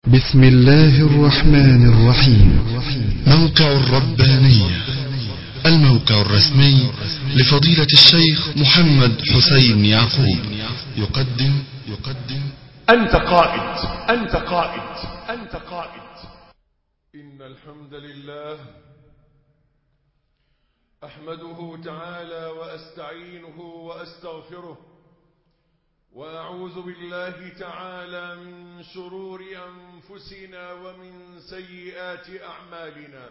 بسم الله الرحمن الرحيم. موقع الربانية، الموقع الرسمي لفضيلة الشيخ محمد حسين يعقوب، يقدم أنت قائد. إن الحمد لله أحمده تعالى وأستعينه وأستغفره، وأعوذ بالله تعالى من شرور أنفسنا ومن سيئات أعمالنا.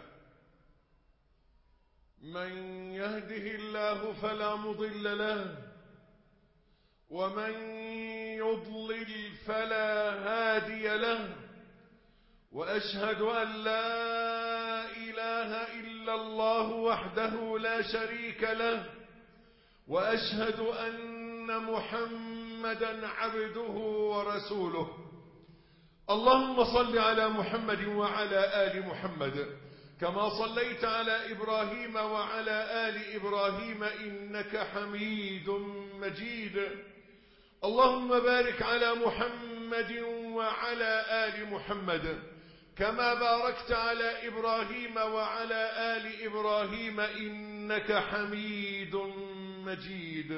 من يهده الله فلا مضل له، ومن يضلل فلا هادي له، وأشهد أن لا إله إلا الله وحده لا شريك له، وأشهد أن محمدا عبده ورسوله. اللهم صل على محمد وعلى آل محمد كما صليت على إبراهيم وعلى آل إبراهيم إنك حميد مجيد. اللهم بارك على محمد وعلى آل محمد كما باركت على إبراهيم وعلى آل إبراهيم إنك حميد مجيد.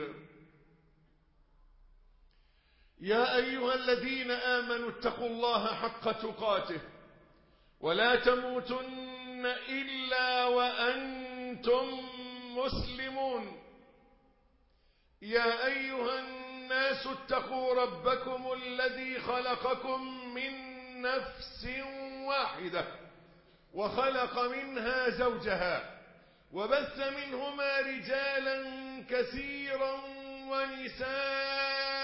يا أيها الذين آمنوا اتقوا الله حق تقاته ولا تموتن إلا وأنتم مسلمون. يا أيها الناس اتقوا ربكم الذي خلقكم من نفس واحدة وخلق منها زوجها وبث منهما رجالا كثيرا ونساء،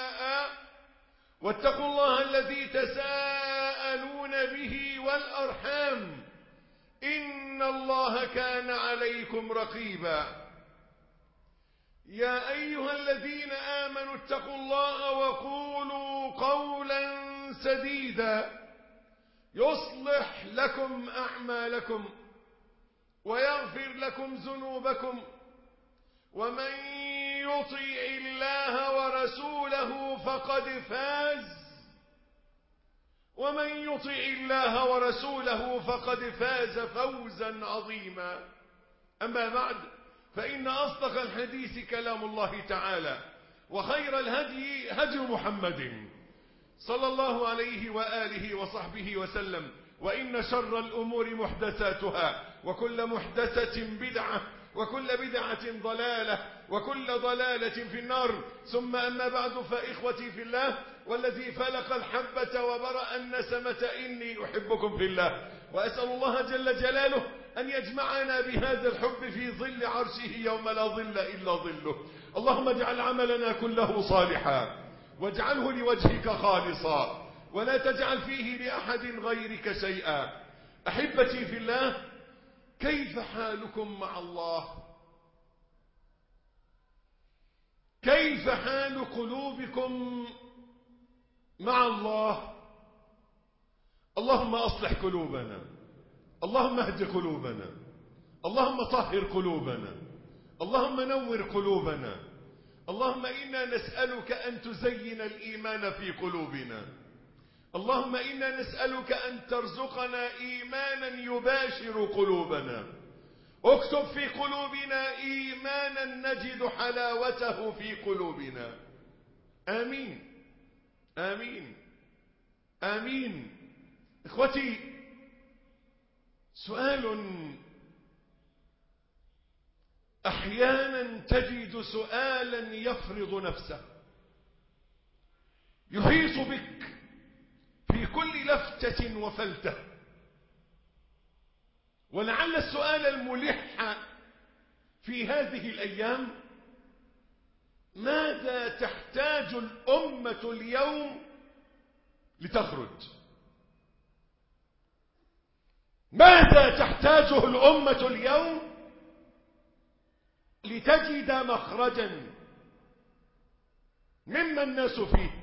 واتقوا الله الذي تساءلون به والأرحام إن الله كان عليكم رقيبا. يا أيها الذين آمنوا اتقوا الله وقولوا قولا سديدا يصلح لكم أعمالكم ويغفر لكم ذنوبكم، ومن يطع الله ورسوله فقد فاز فوزا عظيما. أما بعد، فإن أصدق الحديث كلام الله تعالى، وخير الهدي هدي محمد صلى الله عليه وآله وصحبه وسلم، وإن شر الأمور محدثاتها، وكل محدثة بدعة، وكل بدعة ضلالة، وكل ضلالة في النار. ثم أما بعد، فإخوتي في الله والذي فلق الحبة وبرأ النسمة إني أحبكم في الله، وأسأل الله جل جلاله أن يجمعنا بهذا الحب في ظل عرشه يوم لا ظل إلا ظله. اللهم اجعل عملنا كله صالحا، واجعله لوجهك خالصا، ولا تجعل فيه لأحد غيرك شيئا. أحبتي في الله، كيف حالكم مع الله؟ كيف حال قلوبكم مع الله؟ اللهم أصلح قلوبنا، اللهم اهد قلوبنا، اللهم طهر قلوبنا، اللهم نور قلوبنا. اللهم إنا نسألك أن تزين الإيمان في قلوبنا. اللهم إنا نسألك أن ترزقنا إيمانا يباشر قلوبنا. اكتب في قلوبنا إيمانا نجد حلاوته في قلوبنا. آمين آمين آمين. إخوتي، سؤال أحيانا تجد سؤالا يفرض نفسه، يحيط بك في كل لفتة وفلتة، ولعل السؤال الملح في هذه الأيام: ماذا تحتاج الأمة اليوم لتخرج؟ ماذا تحتاجه الأمة اليوم لتجد مخرجا مما الناس فيه؟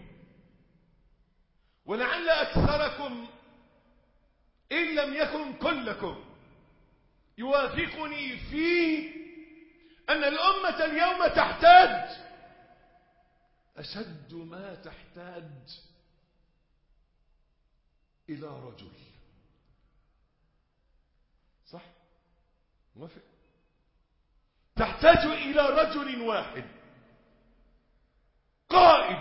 ولعل أكثركم إن لم يكن كلكم يوافقني في أن الأمة اليوم تحتاج أشد ما تحتاج إلى رجل. صح؟ موافق؟ تحتاج إلى رجل واحد قائد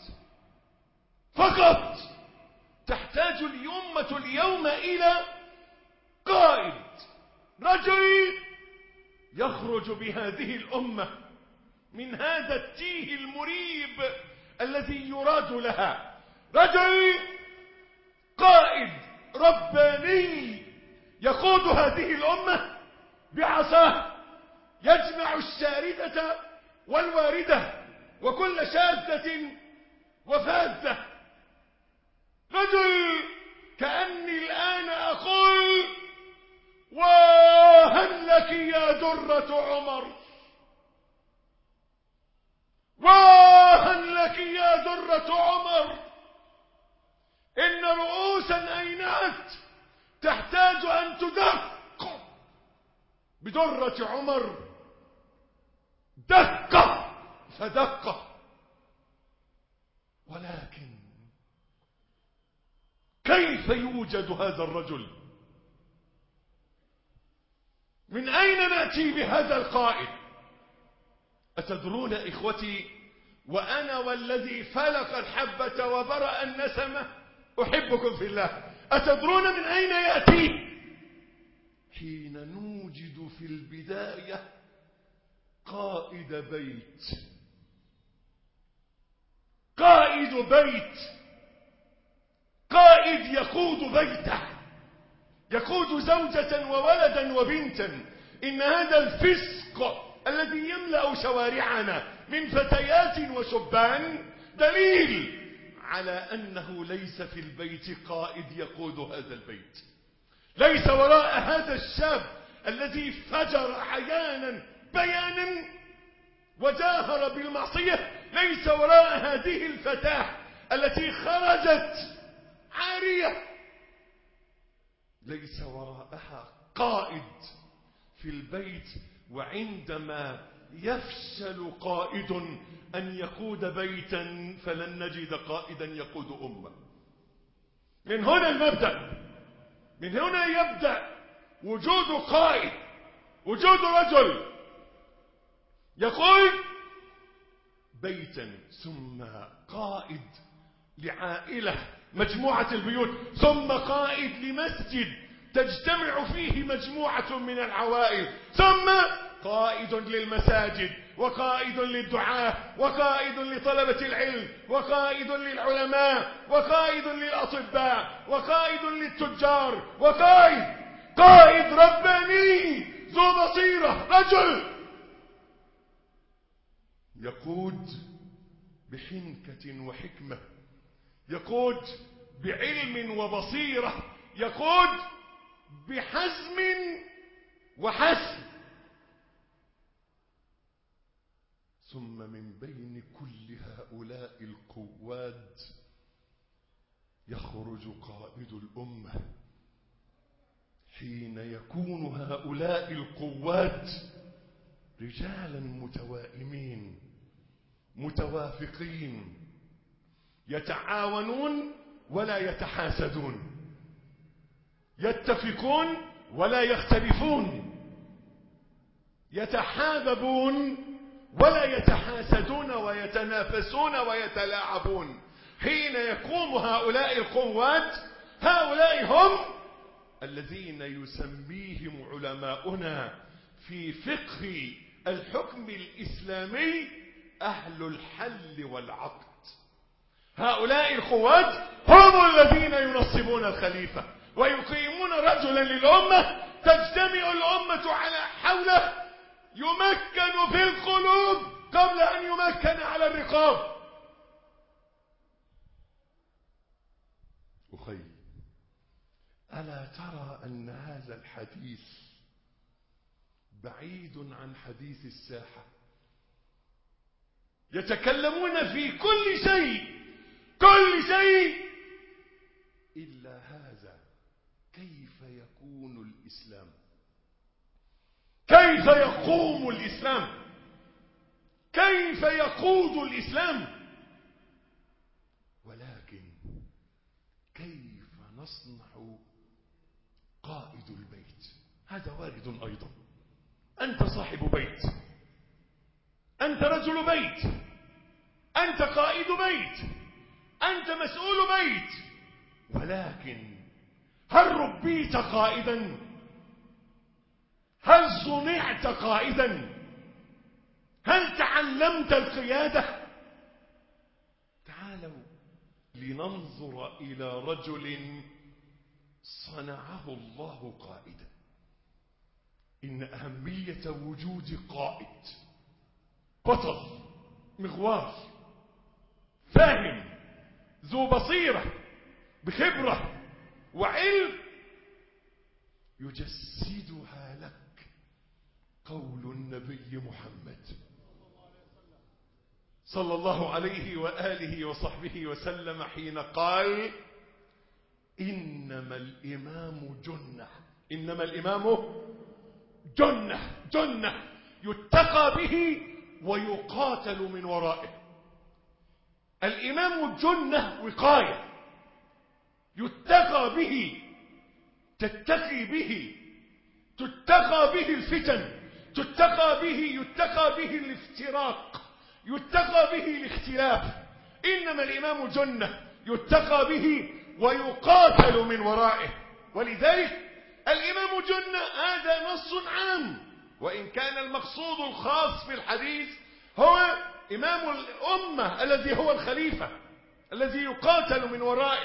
فقط. تحتاج الأمة اليوم إلى قائد، رجل يخرج بهذه الأمة من هذا التيه المريب الذي يراد لها، رجل قائد رباني يقود هذه الأمة بعصاه، يجمع الشاردة والواردة وكل شاذة وفاذة. رجل كأني الآن أقول وهل لك يا درة عمر، وهل لك يا درة عمر، إن رؤوسا أينعت تحتاج أن تدق بدرة عمر دقة فدقة. ولكن كيف يوجد هذا الرجل؟ من أين نأتي بهذا القائد؟ أتدرون إخوتي، وأنا والذي فلق الحبة وبرأ النسمة أحبكم في الله، أتدرون من أين يأتي؟ حين نوجد في البداية قائد بيت، قائد بيت، قائد يقود بيته، يقود زوجة وولدا وبنتا. إن هذا الفسق الذي يملأ شوارعنا من فتيات وشبان دليل على أنه ليس في البيت قائد يقود هذا البيت. ليس وراء هذا الشاب الذي فجر عيانا بيانا وجاهر بالمعصية، ليس وراء هذه الفتاة التي خرجت عارية، ليس وراءها قائد في البيت. وعندما يفشل قائد أن يقود بيتا فلن نجد قائدا يقود أمة. من هنا المبدأ، من هنا يبدأ وجود قائد، وجود رجل يقود بيتا، ثم قائد لعائلة مجموعة البيوت، ثم قائد لمسجد تجتمع فيه مجموعة من العوائل، ثم قائد للمساجد، وقائد للدعاة، وقائد لطلبة العلم، وقائد للعلماء، وقائد للأطباء، وقائد للتجار، قائد رباني ذو بصيرة، رجل يقود بحنكة وحكمة، يقود بعلم وبصيرة، يقود بحزم وحسم. ثم من بين كل هؤلاء القواد يخرج قائد الأمة. حين يكون هؤلاء القواد رجالا متوائمين متوافقين، يتعاونون ولا يتحاسدون، يتفقون ولا يختلفون، يتحاببون ولا يتحاسدون ويتنافسون ويتلاعبون. حين يقوم هؤلاء القوات، هؤلاء هم الذين يسميهم علماؤنا في فقه الحكم الإسلامي أهل الحل والعقد. هؤلاء القوات هم الذين ينصبون الخليفة ويقيمون رجلا للأمة تجتمع الأمة على حوله، يمكن في القلوب قبل أن يمكن على الرقاب. أخي، ألا ترى أن هذا الحديث بعيد عن حديث الساحة؟ يتكلمون في كل شيء إلا هذا. كيف يكون الإسلام؟ كيف يقوم الإسلام؟ كيف يقود الإسلام؟ ولكن كيف نصنع قائد البيت. هذا وارد أيضا. أنت صاحب بيت، أنت رجل بيت، أنت قائد بيت، أنت مسؤول بيت، ولكن هل ربيت قائدا؟ هل صنعت قائدا؟ هل تعلمت القيادة؟ تعالوا لننظر إلى رجل صنعه الله قائدا. إن أهمية وجود قائد بطل مغوار فاهم ذو بصيرة بخبرة وعلم يجسدها لك قول النبي محمد صلى الله عليه وآله وصحبه وسلم حين قال: إنما الإمام جنة. إنما الإمام جنة يتقى به ويقاتل من ورائه. الإمام جنة وقاية يتقى به، تتقي به، تتقى به الفتن، يتقى به الافتراق، يتقى به الاختلاف. إنما الإمام جنة يتقى به ويقاتل من ورائه. ولذلك الإمام جنة هذا نص عام، وإن كان المقصود الخاص في الحديث هو إمام الأمة الذي هو الخليفة الذي يقاتل من ورائه،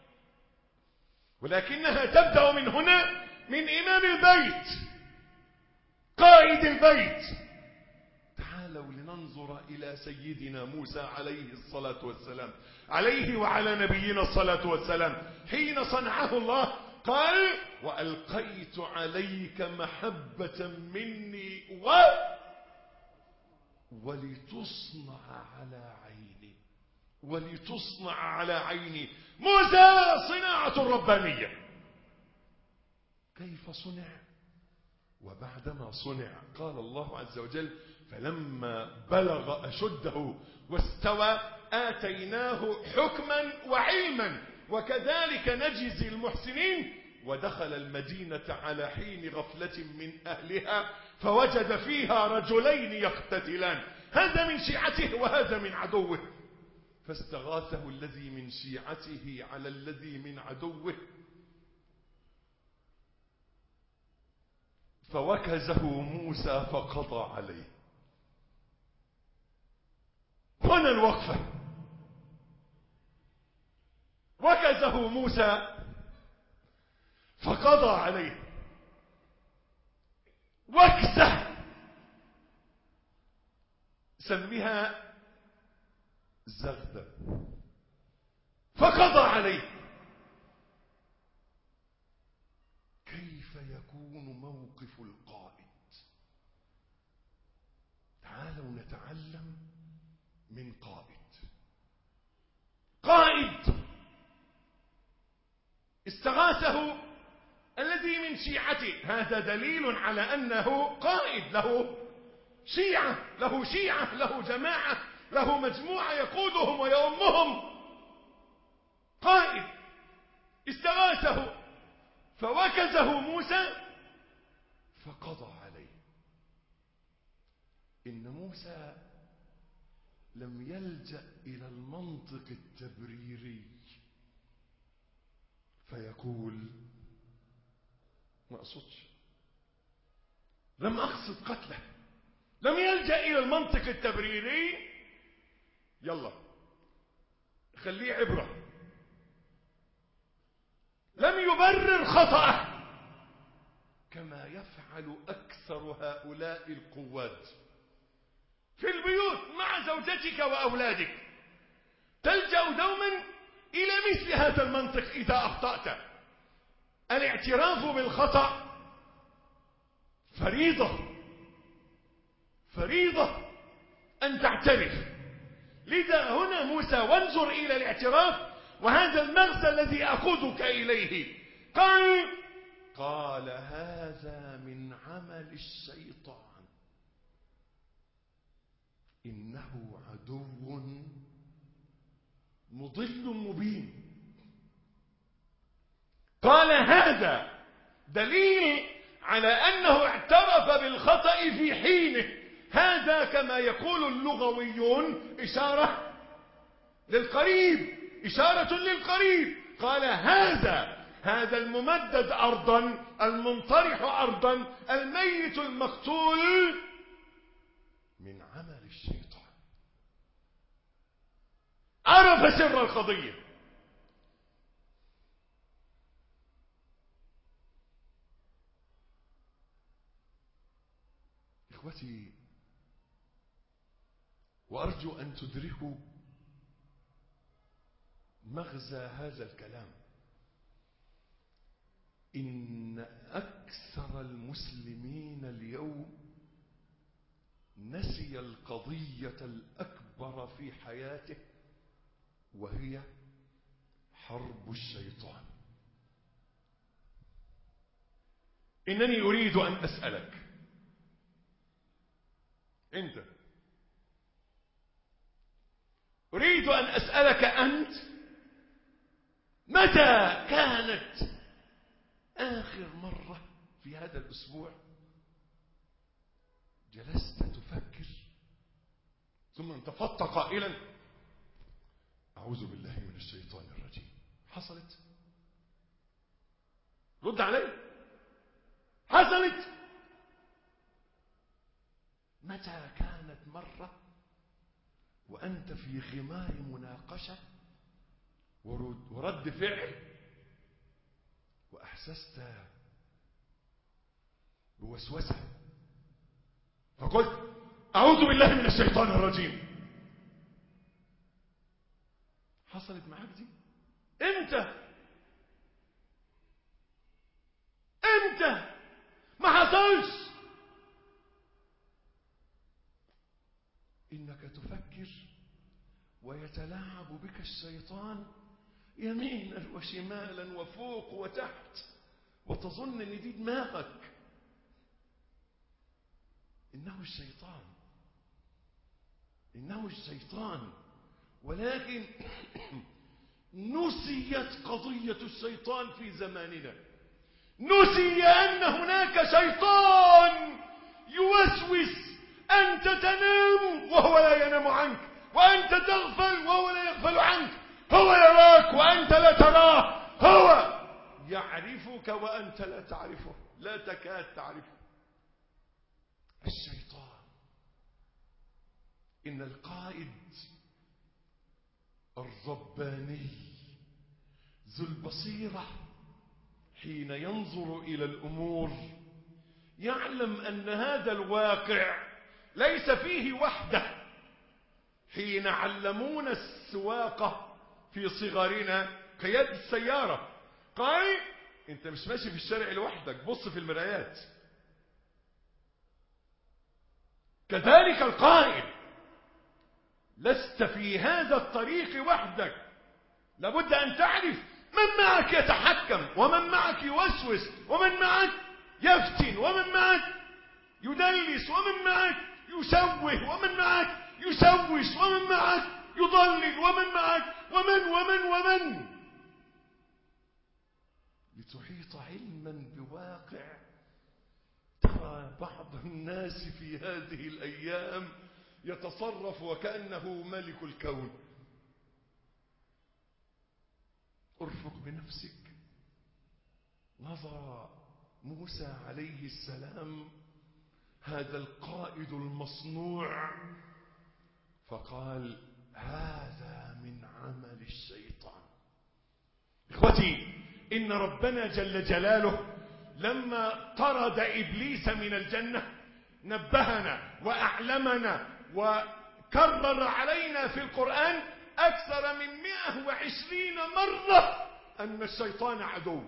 ولكنها تبدأ من هنا، من إمام البيت، قائد البيت. تعالوا لننظر إلى سيدنا موسى عليه الصلاة والسلام، عليه وعلى نبينا الصلاة والسلام، حين صنعه الله قال: وألقيت عليك محبة مني ولتصنع على عيني. ولتصنع على عيني. موسى صناعة ربانية. كيف صنع؟ وبعدما صنع قال الله عز وجل: فلما بلغ أشده واستوى آتيناه حكما وعلما وكذلك نجزي المحسنين. ودخل المدينة على حين غفلة من أهلها فوجد فيها رجلين يقتتلان، هذا من شيعته وهذا من عدوه، فاستغاثه الذي من شيعته على الذي من عدوه فوكزه موسى فقضى عليه. هنا الوقفة. وكزه موسى فقضى عليه. وكزة سميها زغدة. فقضى عليه. كيف يكون موقف القائد؟ تعالوا نتعلم من قائد استغاثه الذي من شيعته، هذا دليل على أنه قائد، له شيعة، له جماعة، له مجموعة يقودهم ويؤمهم. قائد استغاثه فوكزه موسى فقضى عليه. إن موسى لم يلجأ إلى المنطق التبريري فيقول ما أقصدش، لم أقصد قتله، لم يلجأ إلى المنطق التبريري، يلا خليه عبرة، لم يبرر خطأه كما يفعل أكثر هؤلاء القواد في البيوت مع زوجتك وأولادك. تلجأ دوما إلى مثل هذا المنطق إذا أخطأت. الاعتراف بالخطأ فريضة أن تعترف. لذا هنا موسى وانظر إلى الاعتراف، وهذا المغزى الذي أقودك إليه. قال هذا من عمل الشيطان إنه عدو مضل مبين. قال هذا دليل على أنه اعترف بالخطأ في حينه. هذا كما يقول اللغويون إشارة للقريب، إشارة للقريب. قال هذا الممدد أرضا، المنطرح أرضا، الميت المقتول من عمل الشيطان. عرف سر القضية. إخوتي، وأرجو أن تدركوا مغزى هذا الكلام. إن أكثر المسلمين اليوم نسي القضية الأكبر في حياته، وهي حرب الشيطان. إنني أريد أن أسألك أنت، أريد أن أسألك أنت، متى كانت آخر مرة في هذا الأسبوع جلست تفكر ثم انتفضت قائلا أعوذ بالله من الشيطان الرجيم؟ حصلت؟ رد علي. حصلت؟ متى كانت مرة وأنت في غمار مناقشة ورد فعل وأحسست بوسوسة فقلت أعوذ بالله من الشيطان الرجيم؟ حصلت معك دي؟ امتى ما حصلش؟ إنك تفكر ويتلاعب بك الشيطان يمينا وشمالا وفوق وتحت، وتظن ان دي دماغك. إنه الشيطان. ولكن نسيت قضية الشيطان في زماننا. نسي أن هناك شيطان يوسوس. أنت تنام وهو لا ينام عنك، وأنت تغفل وهو لا يغفل عنك. هو يراك وأنت لا تراه. هو يعرفك وأنت لا تعرفه، لا تكاد تعرفه. الشيطان. إن القائد الرباني ذو البصيرة حين ينظر إلى الأمور يعلم أن هذا الواقع ليس فيه وحده. حين علمونا السواقة في صغرنا قيادة السيارة، قال انت مش ماشي في الشارع لوحدك، بص في المرايات. كذلك القائد، لست في هذا الطريق وحدك، لابد أن تعرف من معك يتحكم، ومن معك يوسوس، ومن معك يفتن، ومن معك يدلس، ومن معك يشوه، ومن معك يشوش، ومن معك يضلل، ومن معك ومن لتحيط علما بواقع. ترى بعض الناس في هذه الأيام يتصرف وكأنه ملك الكون. ارفق بنفسك. نظر موسى عليه السلام هذا القائد المصنوع فقال هذا من عمل الشيطان. إخوتي، إن ربنا جل جلاله لما طرد إبليس من الجنة نبهنا وأعلمنا وكرر علينا في القرآن أكثر من 120 مرة أن الشيطان عدو.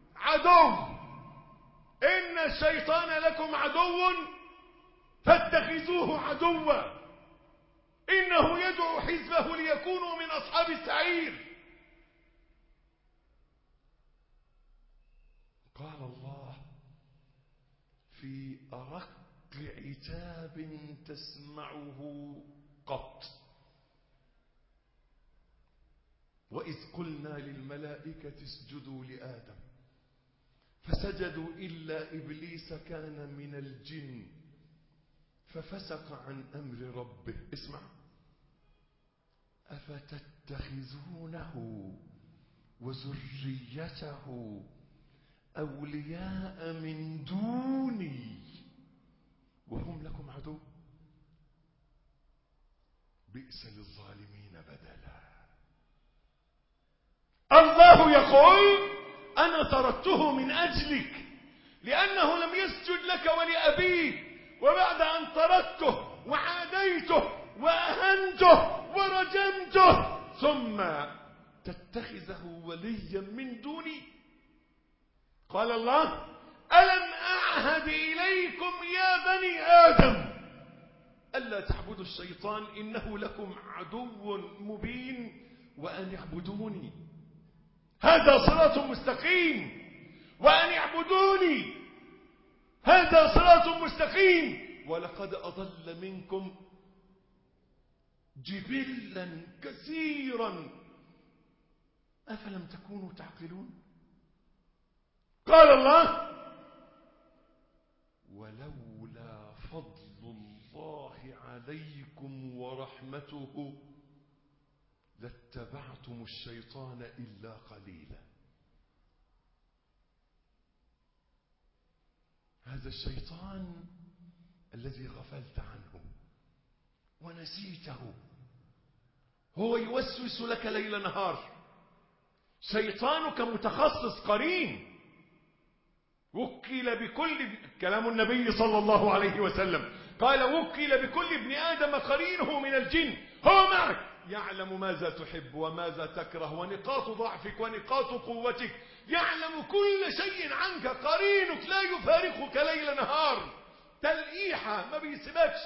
إن الشيطان لكم عدو فاتخذوه عدوا، إنه يدعو حزبه ليكونوا من أصحاب السعير. قال الله في أرق عتاب تسمعه قط: وإذ قلنا للملائكة اسجدوا لآدم فسجدوا إلا إبليس كان من الجن ففسق عن أمر ربه. اسمع: أفتتخذونه وذريته أولياء من دوني وهم لكم عدو بئس للظالمين بدلا. الله يقول: أنا طردته من أجلك لأنه لم يسجد لك ولأبيك، وبعد أن طردته وعاديته وأهنته ورجمته ثم تتخذه وليا من دوني. قال الله: ألم أعهد إليكم يا بني آدم ألا تعبدوا الشيطان إنه لكم عدو مبين وأن اعبدوني هذا صراط مستقيم، وأن اعبدوني هذا صراط مستقيم. ولقد أضل منكم جبلا كثيرا أفلم تكونوا تعقلون. قال الله: ولولا فضل الله عليكم ورحمته لاتبعتم الشيطان إلا قليلا. هذا الشيطان الذي غفلت عنه ونسيته هو يوسوس لك ليل نهار. شيطانك متخصص قرين، وكل بكل، كلام النبي صلى الله عليه وسلم قال: وكل بكل ابن آدم قرينه من الجن، هو معك يعلم ماذا تحب وماذا تكره ونقاط ضعفك ونقاط قوتك، يعلم كل شيء عنك. قرينك لا يفارقك ليل نهار، تلقيحة ما بيسيبكش،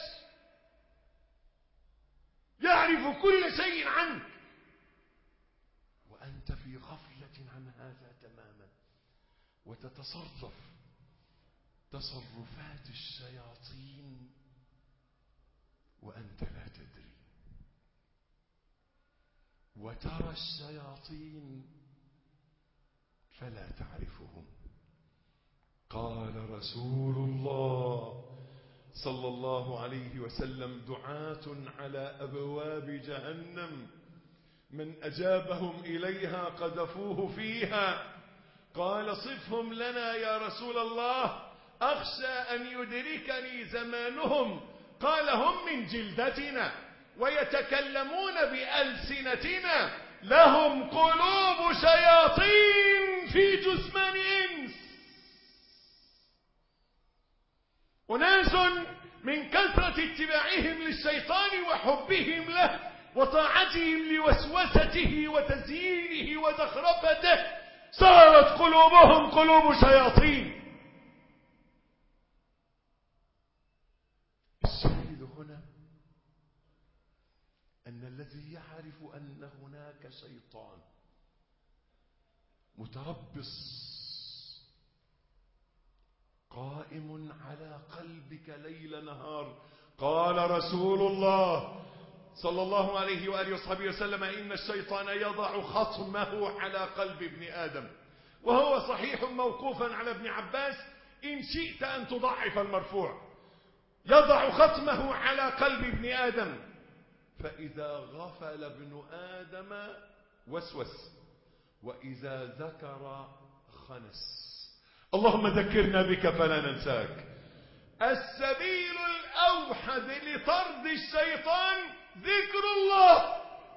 يعرف كل شيء عنك وأنت في غفلة عن هذا تماما، وتتصرف تصرفات الشياطين وأنت لا تدري، وترى الشياطين فلا تعرفهم. قال رسول الله صلى الله عليه وسلم: دعاة على أبواب جهنم من أجابهم إليها قذفوه فيها. قال: صفهم لنا يا رسول الله، أخشى أن يدركني زمانهم. قال: هم من جلدتنا ويتكلمون بألسنتنا، لهم قلوب شياطين في جثمان إنس. أناس من كثرة اتباعهم للشيطان وحبهم له وطاعتهم لوسوسته وتزيينه وزخرفته صارت قلوبهم قلوب شياطين. الشاهد هنا أن الذي يعرف أن هناك شيطان متربص قائم على قلبك ليل نهار. قال رسول الله صلى الله عليه وآله وصحبه وسلم: إن الشيطان يضع خصمه على قلب ابن آدم، وهو صحيح موقوفا على ابن عباس إن شئت أن تضعف المرفوع. يضع خصمه على قلب ابن آدم، فإذا غفل ابن آدم وسوس، وإذا ذكر خنس. اللهم ذكرنا بك فلا ننساك. السبيل الأوحد لطرد الشيطان ذكر الله،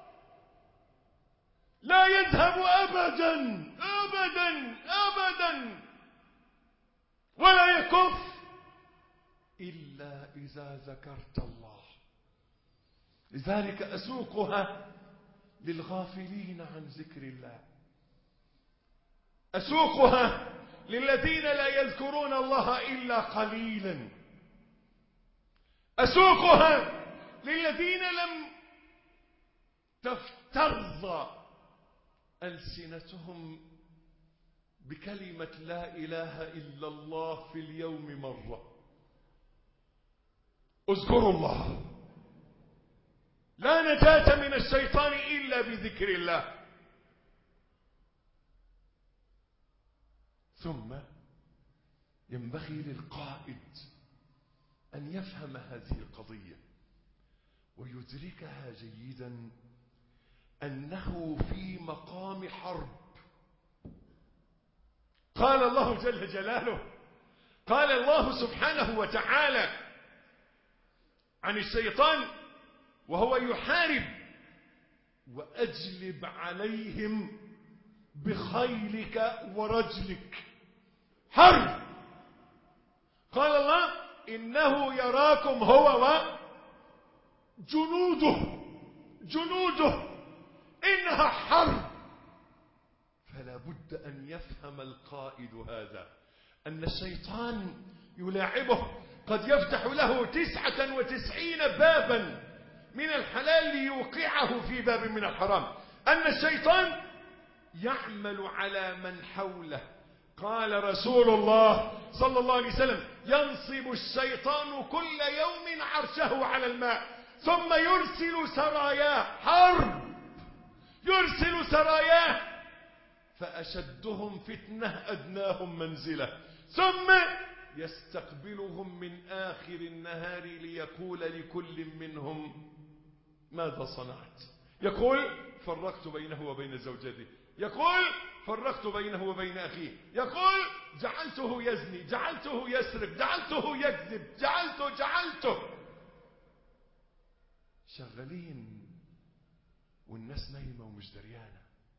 لا يذهب أبدا أبدا أبدا ولا يكف إلا إذا ذكرت الله. لذلك أسوقها للغافلين عن ذكر الله، أسوقها للذين لا يذكرون الله إلا قليلا، أسوقها للذين لم تفترض ألسنتهم بكلمة لا إله إلا الله في اليوم مرة. اذكروا الله، لا نجاة من الشيطان إلا بذكر الله. ثم ينبغي للقائد أن يفهم هذه القضية ويدركها جيدا، أنه في مقام حرب. قال الله جل جلاله، قال الله سبحانه وتعالى عن الشيطان وهو يحارب: وأجلب عليهم بخيلك ورجلك. حرب. قال الله: إنه يراكم هو وجنوده إنها حرب. فلا بد أن يفهم القائد هذا، أن الشيطان يلاعبه، قد يفتح له 99 بابا من الحلال ليوقعه في باب من الحرام. أن الشيطان يعمل على من حوله. قال رسول الله صلى الله عليه وسلم: ينصب الشيطان كل يوم عرشه على الماء ثم يرسل سراياه. حرب. يرسل سراياه، فأشدهم فتنة أدناهم منزلة، ثم يستقبلهم من آخر النهار ليقول لكل منهم: ماذا صنعت؟ يقول: فرقت بينه وبين زوجته. يقول: فرقت بينه وبين أخيه. يقول: جعلته يزني، جعلته يسرق، جعلته يكذب، جعلته. شغالين والناس نايمة ومش دريانة.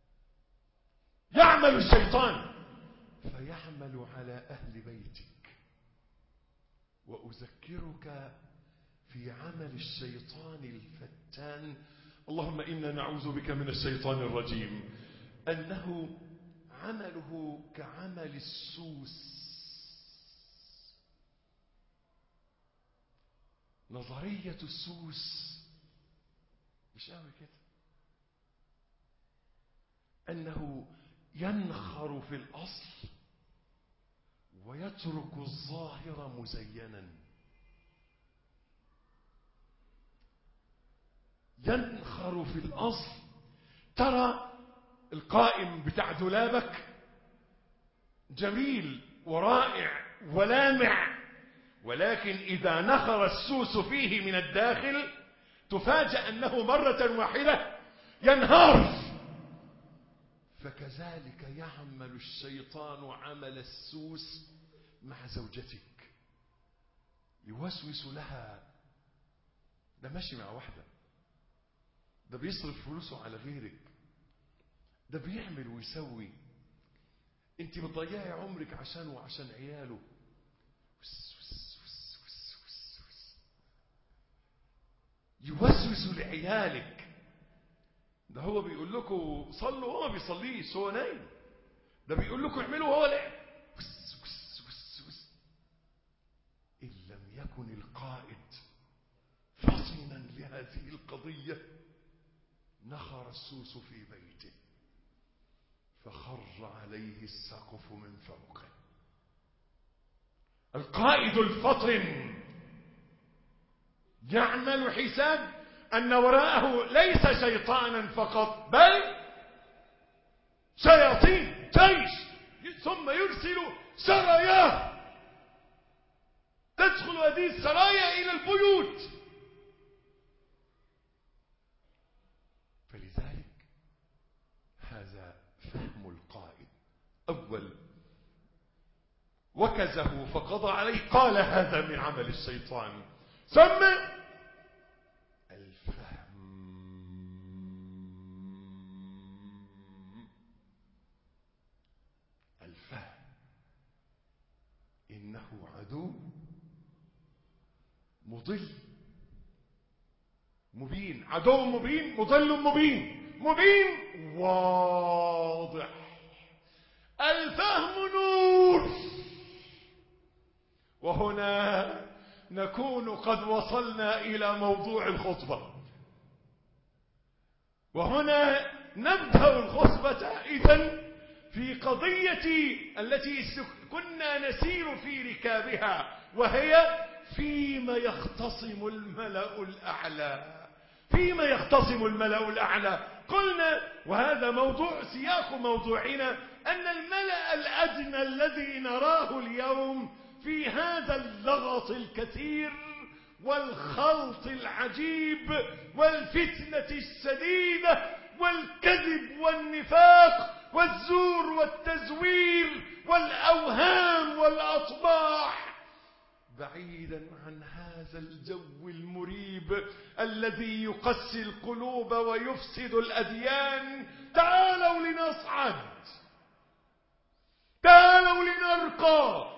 يعمل الشيطان فيعمل على أهل بيتك. وأذكرك في عمل الشيطان الفتان، اللهم إنا نعوذ بك من الشيطان الرجيم، أنه عمله كعمل السوس. نظرية السوس مش قوي كده، أنه ينخر في الأصل ويترك الظاهر مزينا. ينخر في الأصل. ترى القائم بتاع دولابك جميل ورائع ولامع، ولكن إذا نخر السوس فيه من الداخل تفاجأ أنه مرة واحدة ينهار. فكذلك يعمل الشيطان عمل السوس مع زوجتك. يوسوس لها: ده ماشي مع واحدة، ده بيصرف فلوسه على غيرك، ده بيعمل ويسوي، انت بتضيعي عمرك عشانه وعشان عياله. يوسوس لعيالك. ده هو بيقول لكم صلوا وهو ما بيصليش، هو نايم. ده بيقول لكم اعملوا وهو لا. إن لم يكن القائد فطنا لهذه القضية نخر السوس في بيته فخر عليه السقف من فوقه. القائد الفطن يعمل حساب أن وراءه ليس شيطانا فقط، بل شياطين، جيش، ثم يرسل سراياه تدخل هذه السرايا إلى البيوت. فلذلك هذا فهم القائد. أول وكزه فقضى عليه، قال هذا من عمل الشيطان. ثم الفهم. إنه عدو مضل مبين. عدو مبين، مضل مبين. مبين واضح. الفهم نور. وهنا نكون قد وصلنا إلى موضوع الخطبة، وهنا نبدأ الخطبة إذن في قضية التي كنا نسير في ركابها، وهي فيما يختصم الملأ الأعلى. فيما يختصم الملأ الأعلى. قلنا وهذا موضوع سياق موضوعنا أن الملأ الأدنى الذي نراه اليوم في هذا اللغط الكثير والخلط العجيب والفتنة الشديدة والكذب والنفاق والزور والتزوير والأوهام والأطباع، بعيدا عن هذا الجو المريب الذي يقسي القلوب ويفسد الأديان. تعالوا لنصعد، تعالوا لنرقى،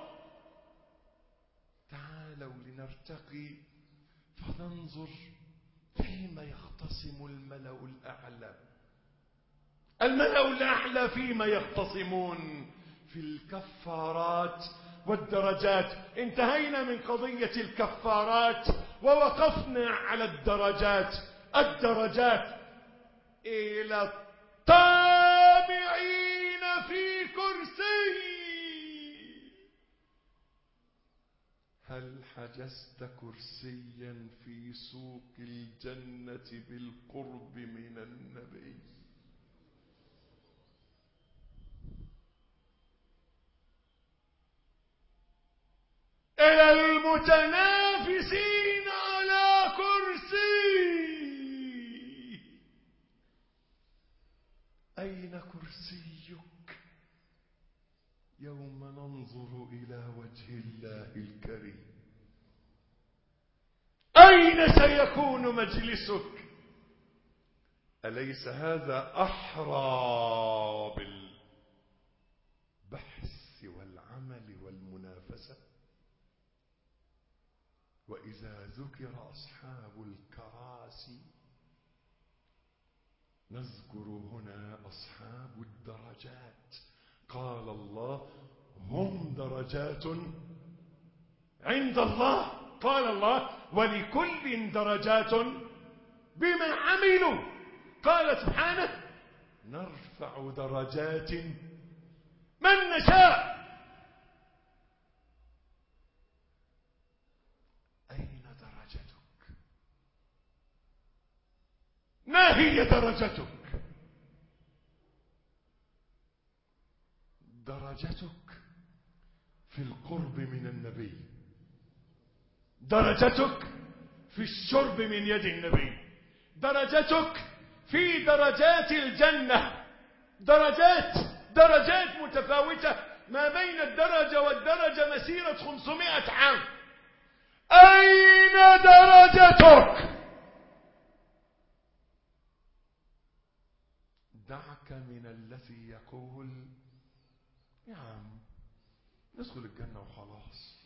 تعالوا لنرتقي، فننظر فيما يختصم الملأ الأعلى. الملأ الأعلى فيما يختصمون؟ في الكفارات والدرجات. انتهينا من قضية الكفارات ووقفنا على الدرجات. الدرجات إلى الطامعين في كرسي. هل حجزت كرسيا في سوق الجنة بالقرب من النبي؟ إلى المتنافسين على كرسي. أين كرسيك يوم ننظر إلى وجه الله الكريم؟ أين سيكون مجلسك؟ أليس هذا أحرى بالبحث والعمل والمنافسة؟ وإذا ذكر أصحاب الكراسي نذكر هنا أصحاب الدرجات. قال الله: هم درجات عند الله. قال الله: ولكل درجات بما عملوا. قال سبحانه: نرفع درجات من نشاء. أين درجتك؟ ما هي درجتك؟ درجتك في القرب من النبي، درجتك في الشرب من يد النبي، درجتك في درجات الجنة. درجات متفاوتة، ما بين الدرجة والدرجة مسيرة 500 عام. أين درجتك؟ دعك من الذي يقول: يا عم ندخل الجنة وخلاص،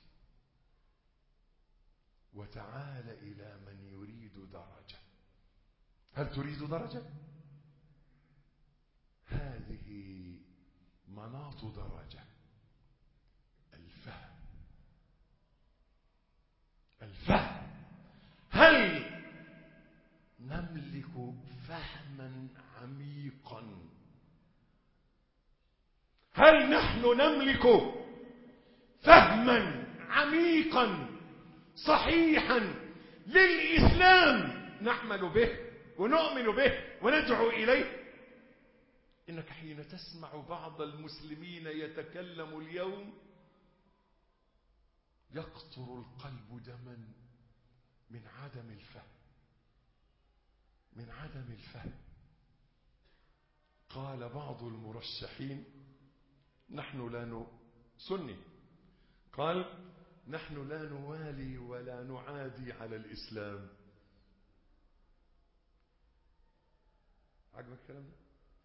وتعال إلى من يريد درجة. هل تريد درجة؟ هذه مناط درجة. الفهم. هل نملك فهما عميقا؟ هل نحن نملك فهما عميقا صحيحا للإسلام نعمل به ونؤمن به وندعو إليه؟ إنك حين تسمع بعض المسلمين يتكلم اليوم يقطر القلب دما من عدم الفهم. قال بعض المرشحين: نحن لا سني، قال: نحن لا نوالي ولا نعادي على الإسلام. عجبك الكلام ده؟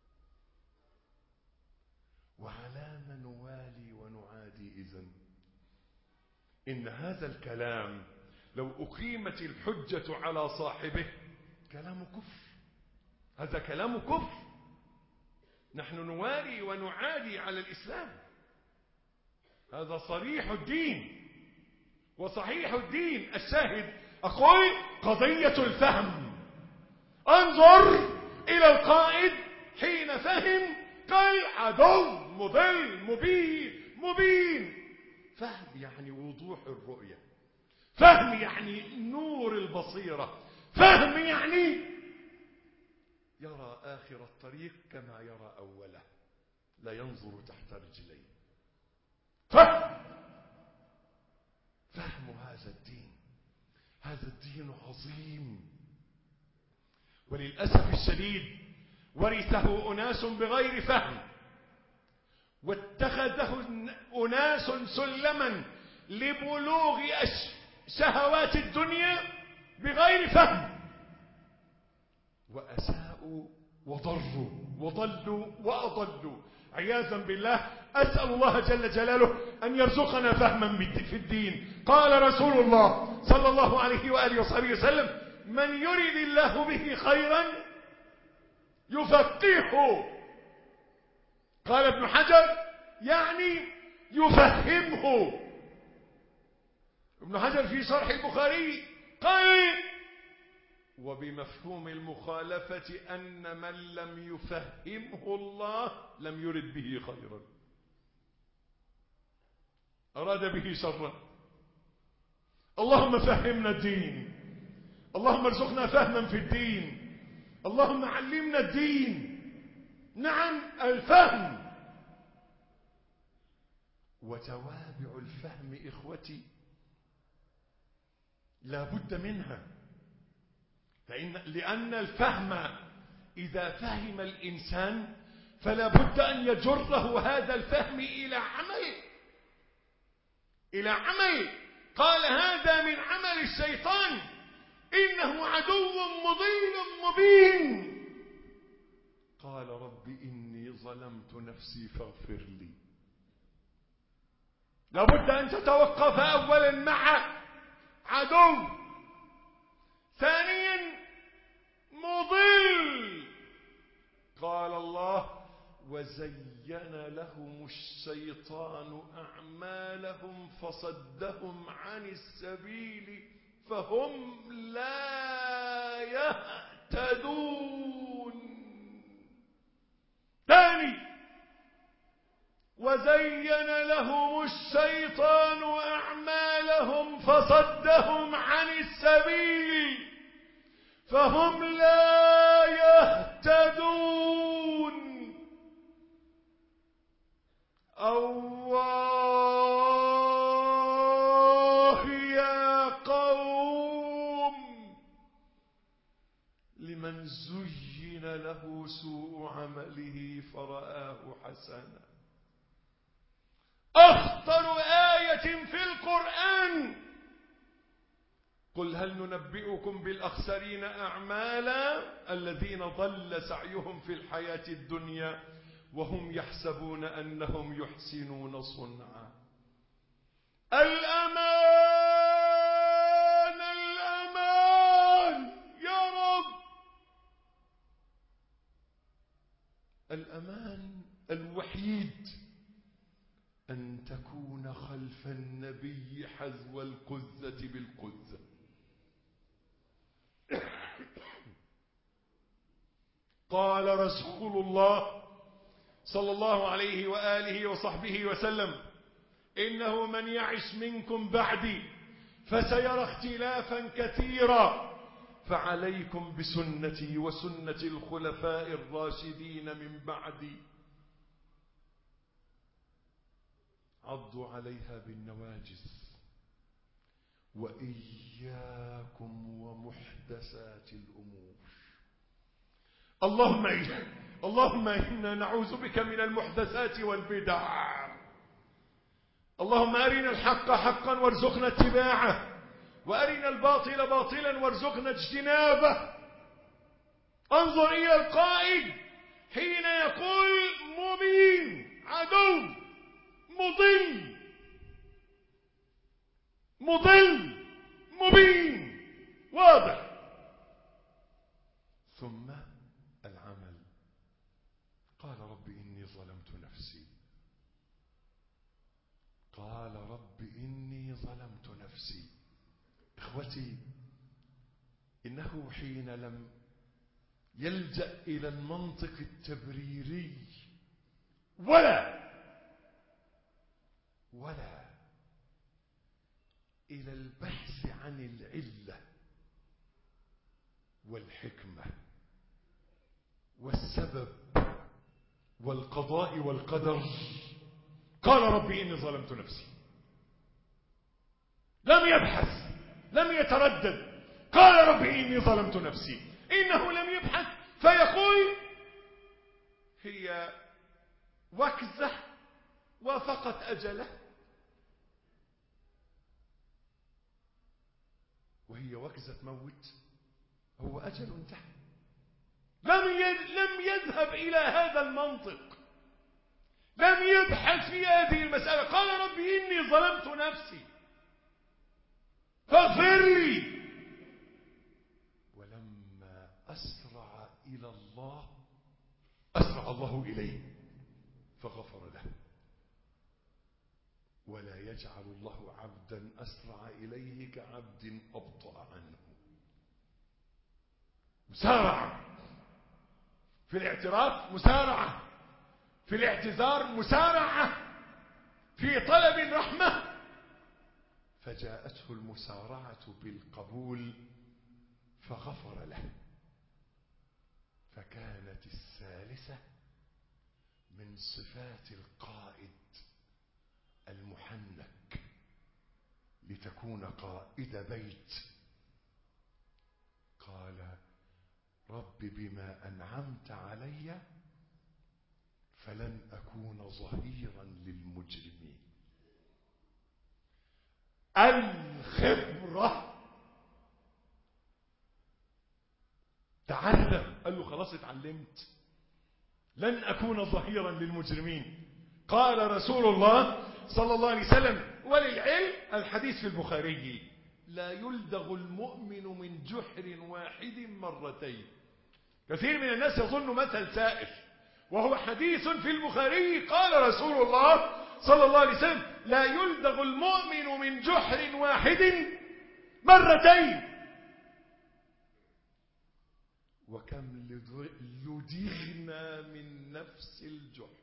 وعلى من نوالي ونعادي إذن؟ إن هذا الكلام لو أقيمت الحجة على صاحبه كلام كفر. هذا كلام كفر. نحن نوالي ونعادي على الإسلام، هذا صريح الدين وصحيح الدين. الشاهد أقول: قضية الفهم. انظر إلى القائد حين فهم قال: عدو مضل مبين. فهم يعني وضوح الرؤية، فهم يعني نور البصيرة، فهم يعني يرى آخر الطريق كما يرى أوله، لا ينظر تحت رجليه. فهم. هذا الدين عظيم، وللأسف الشديد ورثه أناس بغير فهم، واتخذه أناس سلما لبلوغ شهوات الدنيا بغير فهم، وأساءوا وضروا وضلوا وأضلوا عياذا بالله. أسأل الله جل جلاله أن يرزقنا فهما في الدين. قال رسول الله صلى الله عليه وآله وصحبه وسلم: من يرد الله به خيرا يفقهه. قال ابن حجر: يعني يفهمه. ابن حجر في شرح البخاري قال: وبمفهوم المخالفة أن من لم يفهمه الله لم يرد به خيرا، أراد به شرا. اللهم فهمنا الدين، اللهم ارزقنا فهما في الدين، اللهم علمنا الدين. نعم، الفهم وتوابع الفهم إخوتي لا بد منها، لأن الفهم إذا فهم الإنسان فلا بد أن يجره هذا الفهم إلى عمل. قال: هذا من عمل الشيطان، إنه عدو مضل مبين. قال: رب إني ظلمت نفسي فاغفر لي. لابد أن تتوقف أولا مع عدو، ثانيا مضل. قال الله: وزين لهم الشيطان أعمالهم فصدهم عن السبيل فهم لا يهتدون. ثاني: وزين لهم الشيطان أعمالهم فصدهم عن السبيل فهم لا يهتدون. الله يا قوم لمن زين له سوء عمله فرآه حسنا. أخطر آية في القرآن: قل هل ننبئكم بالأخسرين أعمالا الذين ضل سعيهم في الحياة الدنيا وهم يحسبون أنهم يحسنون صنعا. الأمان الأمان يا رب، الأمان الوحيد أن تكون خلف النبي حذو القذة بالقذة. قال رسول الله صلى الله عليه وآله وصحبه وسلم: إنه من يعش منكم بعدي فسيرى اختلافا كثيرا، فعليكم بسنتي وسنة الخلفاء الراشدين من بعدي، عضوا عليها بالنواجذ، وإياكم ومحدثات الأمور. اللهم إنا نعوذ بك من المحدثات والبدع. اللهم أرنا الحق حقا وارزقنا اتباعه، وأرنا الباطل باطلا وارزقنا اجتنابه. انظر إلى القائد حين يقول مبين، عدو مضل مبين واضح. ثم العمل. قال رب إني ظلمت نفسي، قال رب إني ظلمت نفسي. إخوتي، إنه حين لم يلجأ إلى المنطق التبريري ولا إلى البحث عن العلة والحكمة والسبب والقضاء والقدر، قال ربي إني ظلمت نفسي. لم يبحث لم يتردد. قال رب إني ظلمت نفسي. إنه لم يبحث فيقول هي وكزة وافقت أجله، وهي وكزة موت، هو أجل انتهى. لم يذهب إلى هذا المنطق، لم يبحث في هذه المسألة. قال رب إني ظلمت نفسي فاغفر لي. ولما أسرع إلى الله أسرع الله إليه فغفر له. ولا يجعل الله عبدا أسرع إليه كعبد أبطأ عنه. مسارعة في الاعتراف، مسارعة في الاعتذار، مسارعة في طلب الرحمة. فجاءته المسارعة بالقبول فغفر له. فكانت الثالثة من صفات القائد المحنك لتكون قائد بيت. قال رب بما أنعمت علي فلن أكون ظهيرا للمجرمين. الخبرة. تعلم. قال له خلاص اتعلمت، لن أكون ظهيرا للمجرمين. قال رسول الله صلى الله عليه وسلم، وللعلم الحديث في البخاري: لا يلدغ المؤمن من جحر واحد مرتين. كثير من الناس يظن مثل سائف، وهو حديث في البخاري. قال رسول الله صلى الله عليه وسلم: لا يلدغ المؤمن من جحر واحد مرتين. وكم لدغنا من نفس الجحر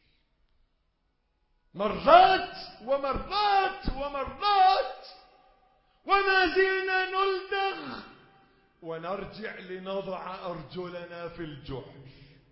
مرات ومرات ومرات، وما زلنا نلدغ ونرجع لنضع أرجلنا في الجحر.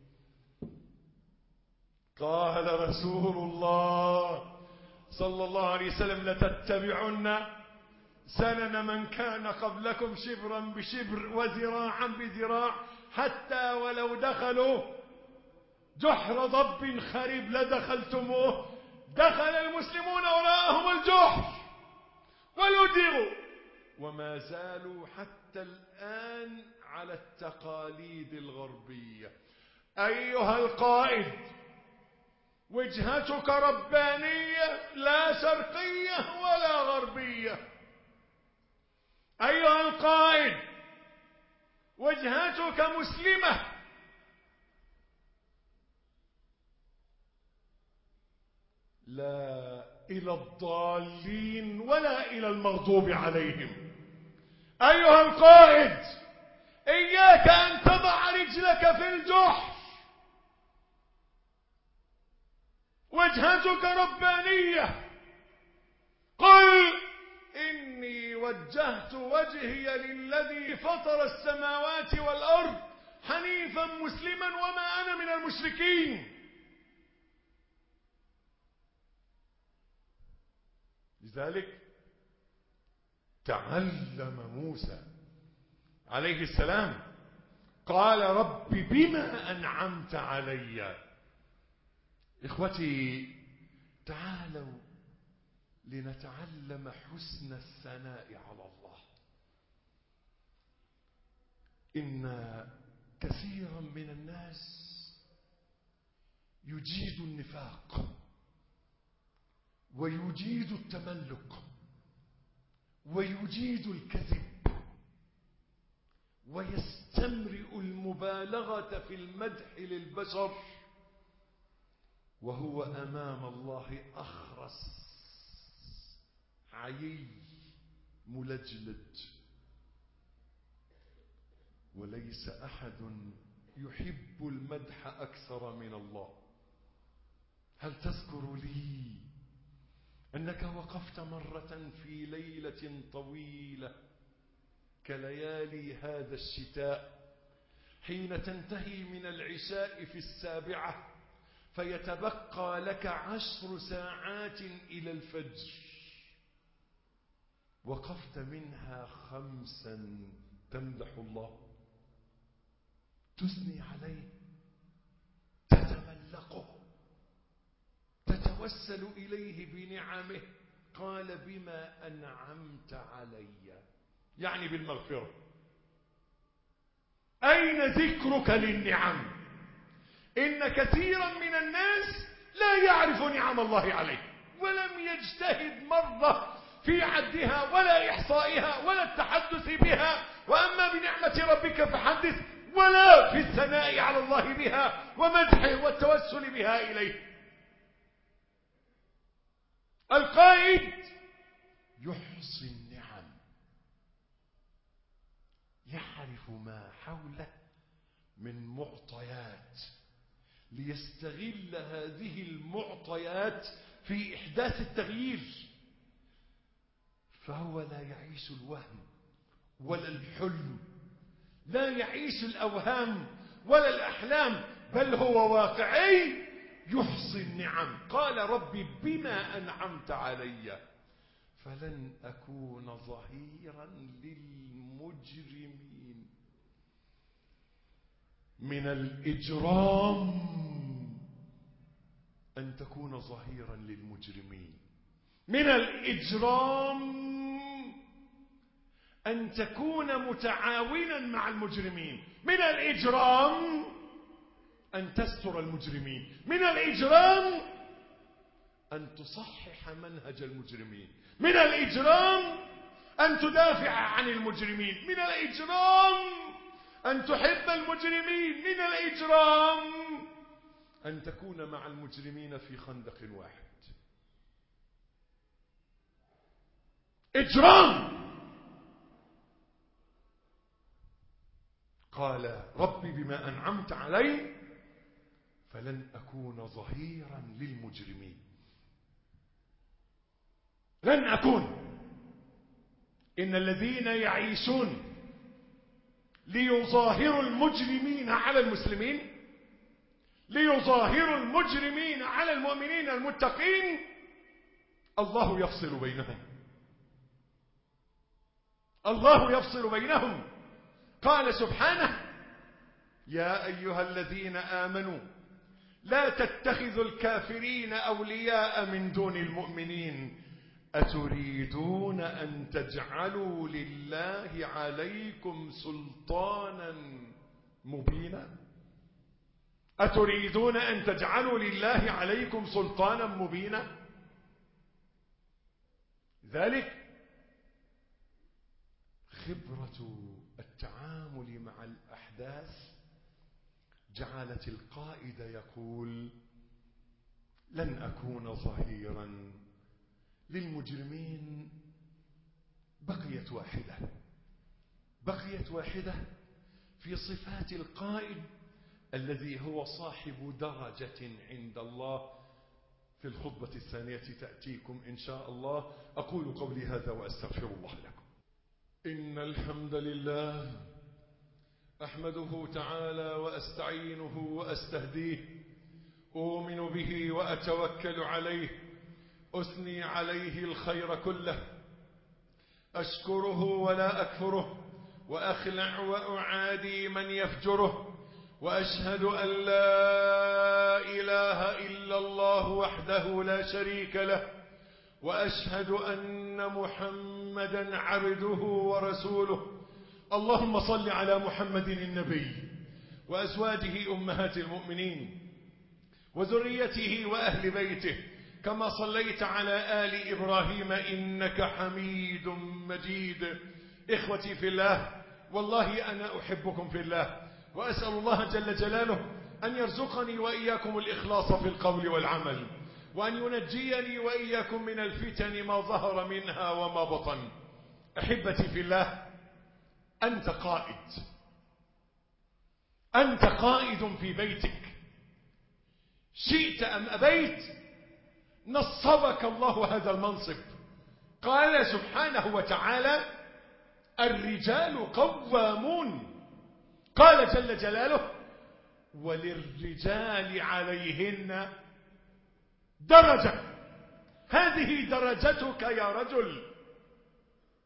قال رسول الله صلى الله عليه وسلم: لتتبعن سنن من كان قبلكم شبرا بشبر وذراعا بذراع، حتى ولو دخلوا جحر ضب خرب لدخلتموه. دخل المسلمون وراءهم الجحر ولدغوا، وما زالوا حتى الآن على التقاليد الغربية. أيها القائد، وجهتك ربانية لا شرقية ولا غربية. أيها القائد، وجهتك مسلمة، لا إلى الضالين ولا إلى المغضوب عليهم. أيها القائد، إياك أن تضع رجلك في الجحر. وجهتك ربانية. قل إني وجهت وجهي للذي فطر السماوات والأرض حنيفا مسلما وما أنا من المشركين. لذلك تعلم موسى عليه السلام، قال رب بما أنعمت علي. إخوتي، تعالوا لنتعلم حسن الثناء على الله. إن كثيرا من الناس يجيد النفاق ويجيد التملق ويجيد الكذب ويستمرئ المبالغة في المدح للبشر، وهو أمام الله أخرس عيي ملجلج. وليس أحد يحب المدح أكثر من الله. هل تذكر لي أنك وقفت مرة في ليلة طويلة كليالي هذا الشتاء، حين تنتهي من العشاء في 7 فيتبقى لك 10 ساعات إلى الفجر، وقفت منها 5 تمدح الله، تثني عليه، تتملقه، تتوسل إليه بنعمه. قال بما أنعمت علي، يعني بالمغفرة. أين ذكرك للنعم؟ إن كثيرا من الناس لا يعرف نعم الله عليه، ولم يجتهد مرة في عدها ولا إحصائها ولا التحدث بها. وأما بنعمة ربك فحدث، ولا في الثناء على الله بها ومدحه والتوسل بها إليه. القائد يحصي النعم، يعرف ما حوله من معطيات ليستغل هذه المعطيات في إحداث التغيير. فهو لا يعيش الوهم ولا الحلم، لا يعيش الأوهام ولا الأحلام، بل هو واقعي يحصي النعم. قال ربي بما أنعمت علي فلن أكون ظهيرا للمجرمين. من الإجرام أن تكون ظهيرا للمجرمين، من الإجرام أن تكون متعاونا مع المجرمين، من الإجرام أن تستر المجرمين، من الإجرام أن تصحح منهج المجرمين، من الإجرام أن تدافع عن المجرمين، من الإجرام أن تحب المجرمين، من الإجرام أن تكون مع المجرمين في خندق واحد. إجرام. قال ربي بما أنعمت علي فلن أكون ظهيرا للمجرمين. لن أكون. إن الذين يعيشون ليظاهروا المجرمين على المسلمين، ليظاهروا المجرمين على المؤمنين المتقين، الله يفصل بينهم، الله يفصل بينهم. قال سبحانه يا أيها الذين آمنوا لا تتخذوا الكافرين أولياء من دون المؤمنين أتريدون أن تجعلوا لله عليكم سلطانا مبينا؟ أتريدون أن تجعلوا لله عليكم سلطانا مبينا؟ ذلك خبرة التعامل مع الأحداث جعلت القائد يقول لن أكون ظهيرا للمجرمين. بقيت واحدة في صفات القائد الذي هو صاحب درجة عند الله. في الخطبة الثانية تأتيكم إن شاء الله. أقول قولي هذا وأستغفر الله لكم. إن الحمد لله أحمده تعالى وأستعينه وأستهديه، أؤمن به وأتوكل عليه، أثني عليه الخير كله، أشكره ولا أكفره، وأخلع وأعادي من يفجره، وأشهد أن لا إله إلا الله وحده لا شريك له، وأشهد أن محمدا عبده ورسوله. اللهم صل على محمد النبي وأزواجه أمهات المؤمنين وذريته وأهل بيته كما صليت على آل إبراهيم إنك حميد مجيد. إخوتي في الله، والله أنا أحبكم في الله، وأسأل الله جل جلاله أن يرزقني وإياكم الإخلاص في القول والعمل، وأن ينجيني وإياكم من الفتن ما ظهر منها وما بطن. أحبتي في الله، أنت قائد في بيتك، شئت أم أبيت نصبك الله هذا المنصب. قال سبحانه وتعالى الرجال قوامون، قال جل جلاله وللرجال عليهن درجة. هذه درجتك يا رجل،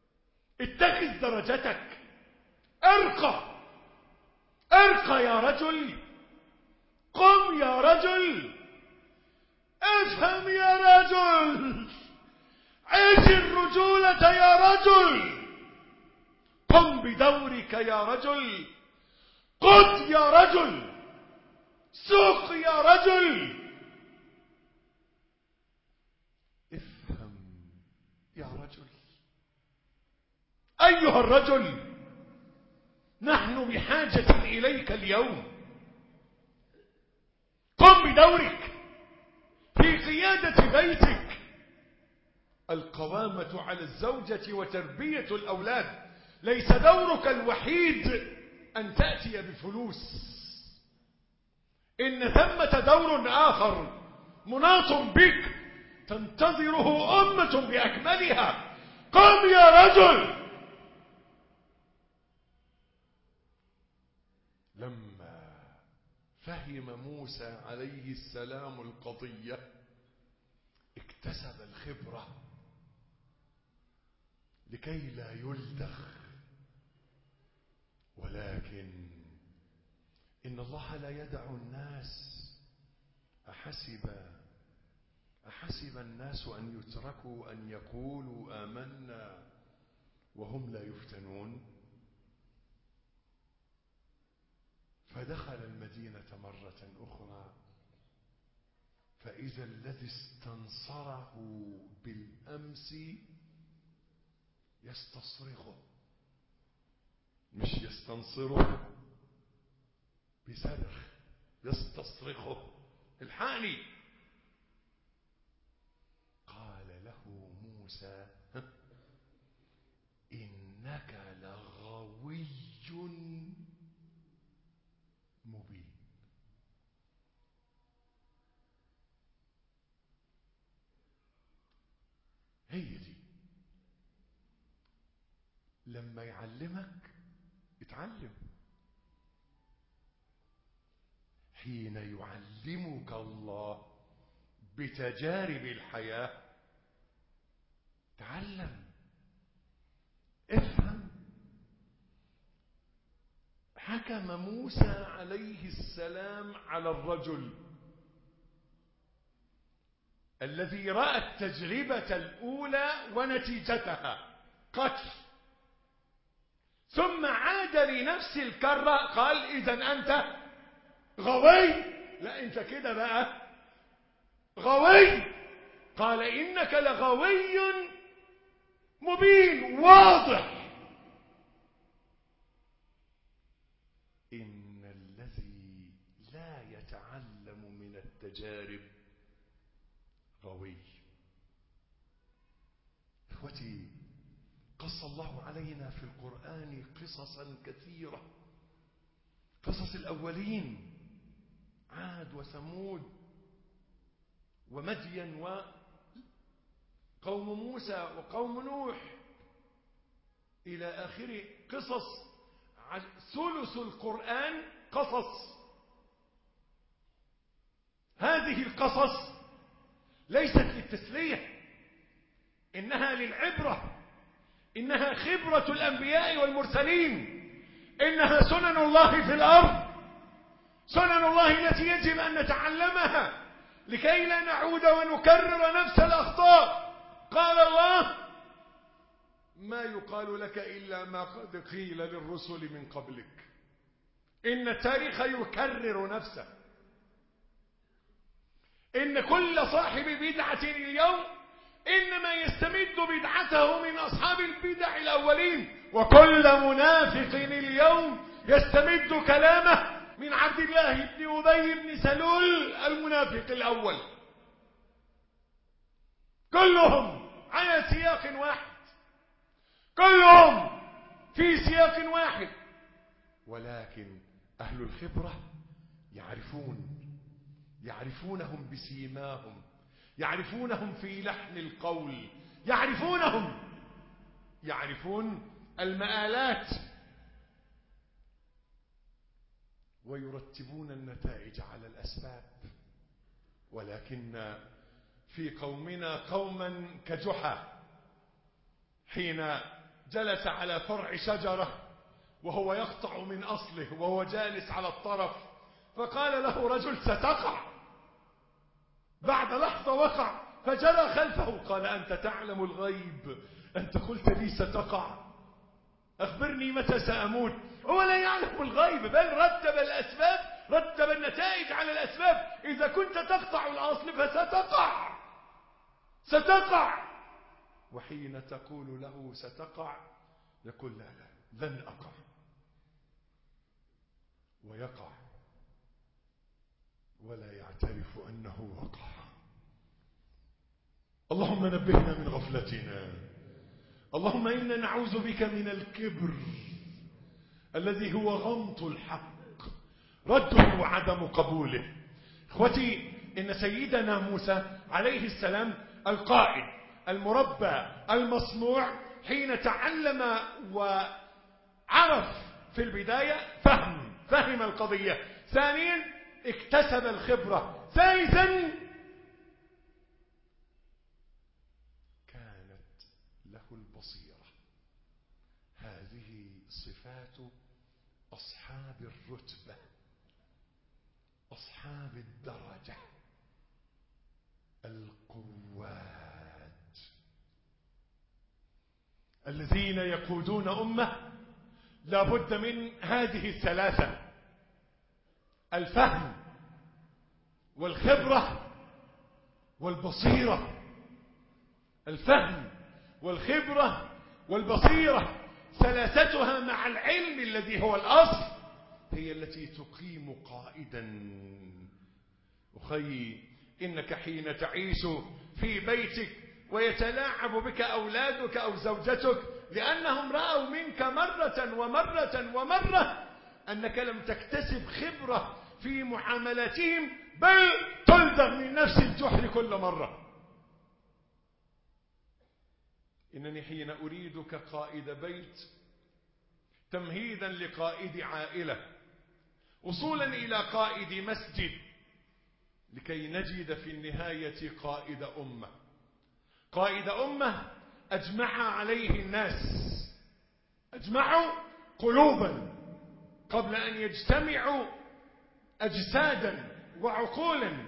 اتخذ درجتك، ارقى ارقى يا رجل، قم يا رجل، افهم يا رجل، عيش الرجولة يا رجل، قم بدورك يا رجل، قد يا رجل، سوق يا رجل، افهم يا رجل. أيها الرجل، نحن بحاجة إليك اليوم. قم بدورك في قيادة بيتك. القوامة على الزوجة وتربية الأولاد ليس دورك الوحيد أن تأتي بفلوس، إن ثمة دور آخر مناط بك تنتظره أمة بأكملها. قم يا رجل. لما فهم موسى عليه السلام القضية اكتسب الخبرة لكي لا يلدغ. ولكن إن الله لا يدع الناس. أحسب الناس أن يتركوا أن يقولوا آمنا وهم لا يفتنون. فدخل المدينة مرة أخرى فإذا الذي استنصره بالأمس يستصرخه، مش يستنصره بصرخ، يستصرخه. الحقني. قال له موسى إنك لغوي مبين. هي دي. لما يعلمك اتعلم. حين يعلمك الله بتجارب الحياة تعلم، افهم. حكم موسى عليه السلام على الرجل الذي رأى التجربة الأولى ونتيجتها قتل، ثم عاد لنفس الكرة قال إذن أنت غوي. لا أنت كده بقى غوي. قال إنك لغوي مبين واضح. إن الذي لا يتعلم من التجارب غوي. إخوتي، قص الله علينا في القرآن قصصا كثيرة. قصص الأولين عاد وثمود ومدين وقوم موسى وقوم نوح إلى آخره. قصص ثلث القرآن قصص. هذه القصص ليست للتسلية، إنها للعبرة، إنها خبرة الأنبياء والمرسلين، إنها سنن الله في الأرض، سنن الله التي يجب أن نتعلمها لكي لا نعود ونكرر نفس الأخطاء. قال الله ما يقال لك إلا ما قد قيل للرسل من قبلك. إن التاريخ يكرر نفسه. إن كل صاحب بدعة اليوم إنما يستمد بدعته من أصحاب البدع الأولين، وكل منافق اليوم يستمد كلامه من عبد الله بن أبي بن سلول المنافق الأول. كلهم على سياق واحد، كلهم في سياق واحد، ولكن أهل الخبرة يعرفونهم بسيماهم، يعرفونهم في لحن القول، يعرفون المآلات، ويرتبون النتائج على الأسباب. ولكن في قومنا قوما كجحا، حين جلس على فرع شجرة وهو يقطع من أصله وهو جالس على الطرف، فقال له رجل: ستقع. بعد لحظة وقع، فجرى خلفه قال: أنت تعلم الغيب، أنت قلت لي ستقع، أخبرني متى سأموت. هو لا يعلم الغيب، بل رتب الأسباب، رتب النتائج على الأسباب. إذا كنت تقطع الأصل فستقع، ستقع. وحين تقول له ستقع يقول: لا لا، لن أقع، ويقع ولا يعترف أنه وقع. اللهم نبهنا من غفلتنا. اللهم إنا نعوذ بك من الكبر الذي هو غمط الحق، رده وعدم قبوله. اخوتي، إن سيدنا موسى عليه السلام القائد المربى المصنوع، حين تعلم وعرف في البداية فهم القضية، ثانيا اكتسب الخبرة، ثالثا كانت له البصيرة. هذه صفات أصحاب الرتبة، أصحاب الدرجة، القوات، الذين يقودون أمة لا بد من هذه الثلاثة: الفهم والخبرة والبصيرة. الفهم والخبرة والبصيرة، ثلاثتها مع العلم الذي هو الأصل، هي التي تقيم قائدا. أخي، إنك حين تعيش في بيتك ويتلاعب بك أولادك أو زوجتك لأنهم رأوا منك مرة ومرة ومرة أنك لم تكتسب خبرة في معاملاتهم، بل تلدغ من نفس الجحر كل مرة. إنني حين أريدك قائد بيت تمهيدا لقائد عائلة، وصولا إلى قائد مسجد، لكي نجد في النهاية قائد أمة. قائد أمة أجمع عليه الناس، أجمعوا قلوبا قبل أن يجتمعوا أجسادا وعقولا.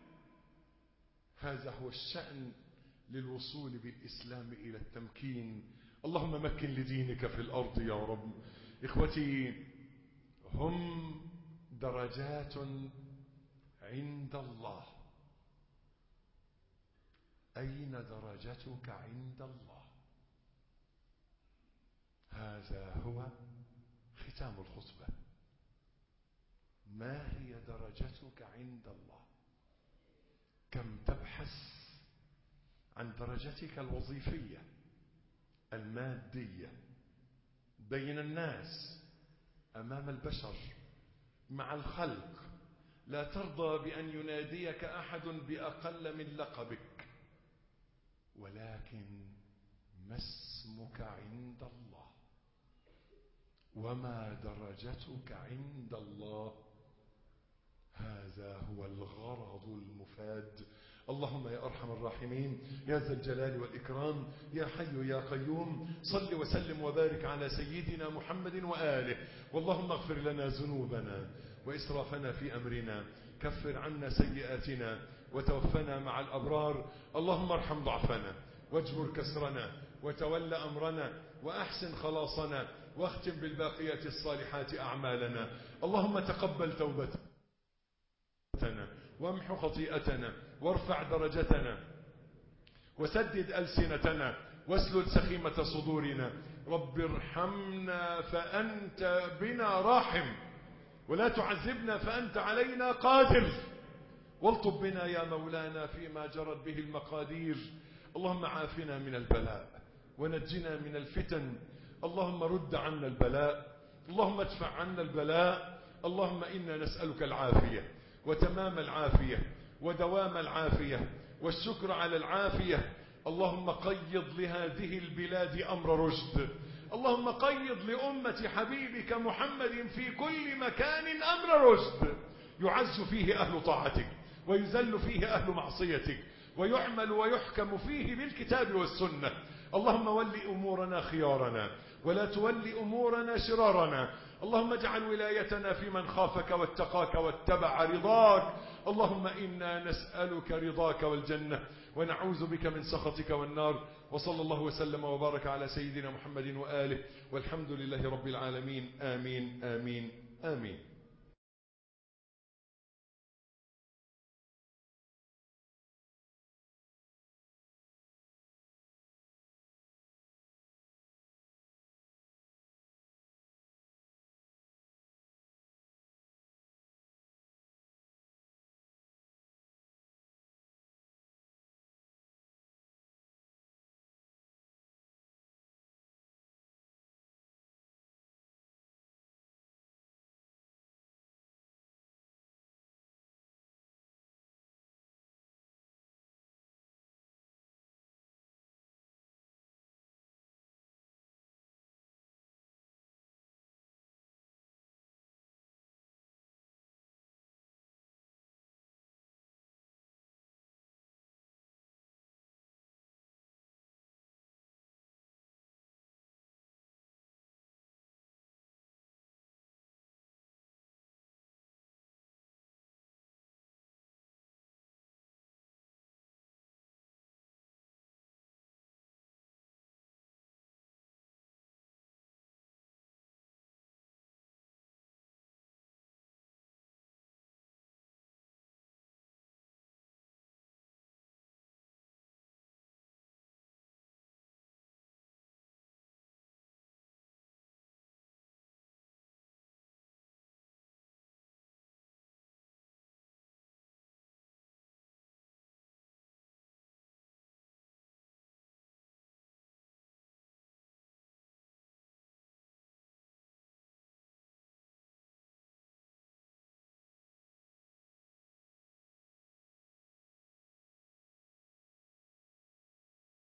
هذا هو الشأن للوصول بالإسلام إلى التمكين. اللهم مكن لدينك في الأرض يا رب. إخوتي، هم درجات عند الله. أين درجتك عند الله؟ هذا هو ختام الخطبة. ما هي درجتك عند الله؟ كم تبحث عن درجتك الوظيفية المادية بين الناس، أمام البشر، مع الخلق. لا ترضى بأن يناديك أحد بأقل من لقبك، ولكن ما اسمك عند الله وما درجتك عند الله؟ هذا هو الغرض المفاد. اللهم يا أرحم الراحمين، يا ذا الجلال والإكرام، يا حي يا قيوم، صل وسلم وبارك على سيدنا محمد وآله. واللهم اغفر لنا ذنوبنا وإسرافنا في أمرنا، كفر عنا سيئاتنا وتوفنا مع الأبرار. اللهم ارحم ضعفنا واجبر كسرنا وتول أمرنا وأحسن خلاصنا واختم بالباقيات الصالحات أعمالنا. اللهم تقبل توبتنا وامحو خطيئتنا وارفع درجتنا وسدد ألسنتنا واسلل سخيمة صدورنا. رب ارحمنا فأنت بنا راحم، ولا تعذبنا فأنت علينا قادر، والطب بنا يا مولانا فيما جرت به المقادير. اللهم عافنا من البلاء ونجنا من الفتن. اللهم رد عنا البلاء، اللهم ادفع عنا البلاء. اللهم إنا نسألك العافية وتمام العافية ودوام العافية والشكر على العافية. اللهم قيض لهذه البلاد أمر رشد. اللهم قيض لأمة حبيبك محمد في كل مكان أمر رشد، يعز فيه أهل طاعتك ويذل فيه أهل معصيتك، ويعمل ويحكم فيه بالكتاب والسنة. اللهم ول أمورنا خيارنا ولا تول أمورنا شرارنا. اللهم اجعل ولايتنا في من خافك واتقاك واتبع رضاك. اللهم إنا نسألك رضاك والجنة ونعوذ بك من سخطك والنار. وصلى الله وسلم وبارك على سيدنا محمد وآله والحمد لله رب العالمين. آمين آمين آمين.